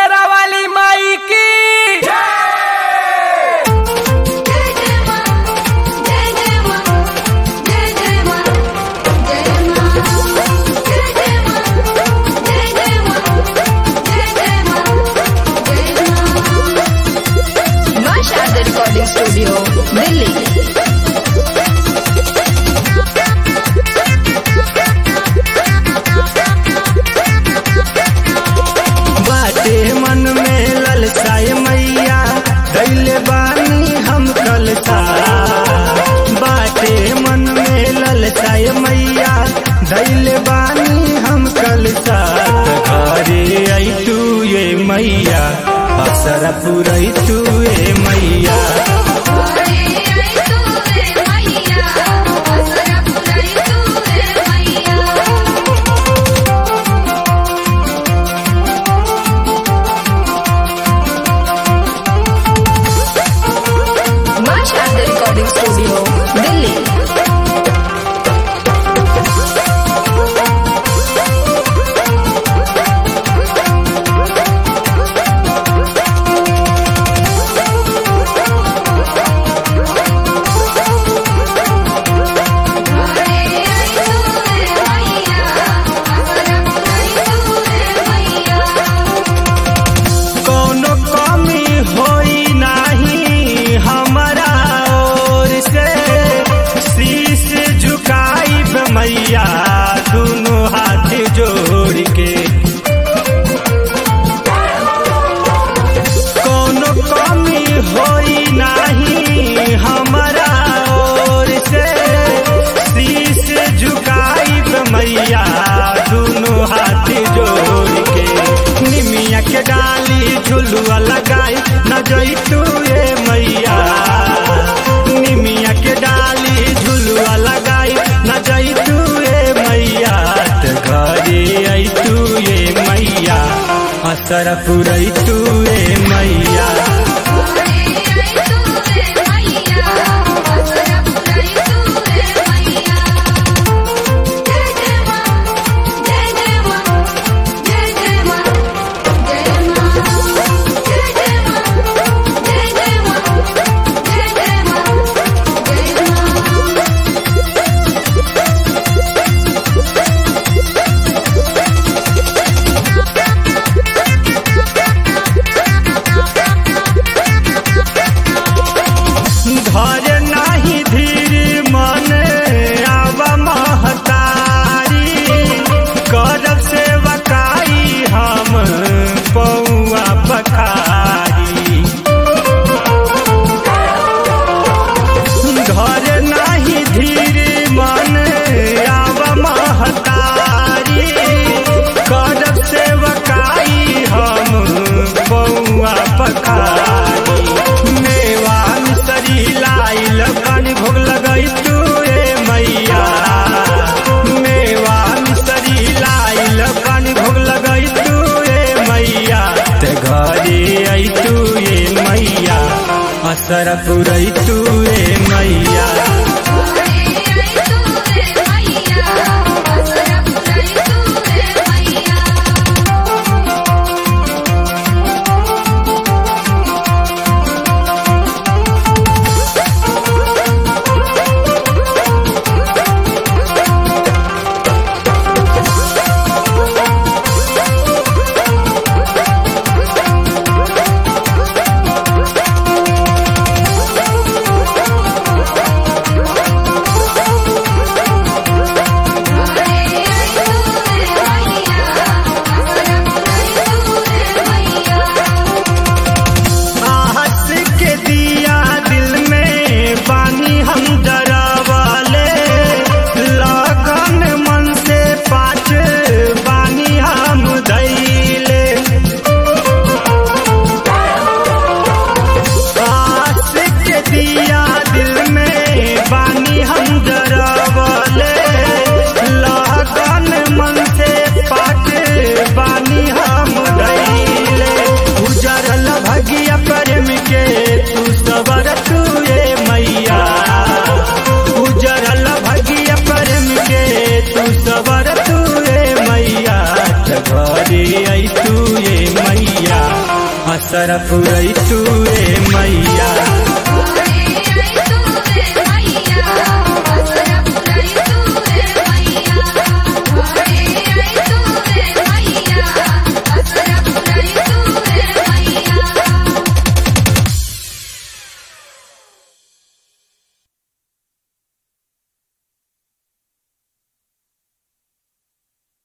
शेरा वाली माई की रिकॉर्डिंग स्टूडियो दिल्ली। बाटे मन में ललसाए मैया दैले बानी हम कलसा। बाटे मन में ललसाए मैया दैले बानी हम कलसा। घरे आई तू ये मैया असर पुरई तू ये मैया। Recording studio Delhi. मैया दोनों हाथ जोड़ के कोनो कमी होई नहीं हमारा ओर से। शीश झुकाई मैया दोनों हाथ जोड़ के। निमिया के डाली झुलुआ लगाई न जई तू ये मैया। निमिया के डाली झुलुआ लगाई न जई तू ये मैया। घरे आई तू ये मैया असर पुरई तू ये मैया। घर नाही धीर मन आव महतारी। करब सेवकाई हम पौआ पखारी। घर नाही धीर मन आव महतारी। करब सेवकाई हम पौआ पखारी। मेवा मिसरी लाइल पानी भोग लगई तू ये मैया। मेवा मिसरी लाइल पानी भोग लगई तू ये मैया। ते घरे आई तू ये मैया असर पुरई तू ये मैया। घरे आई तू ये मैया असर पुरई तुए मैया।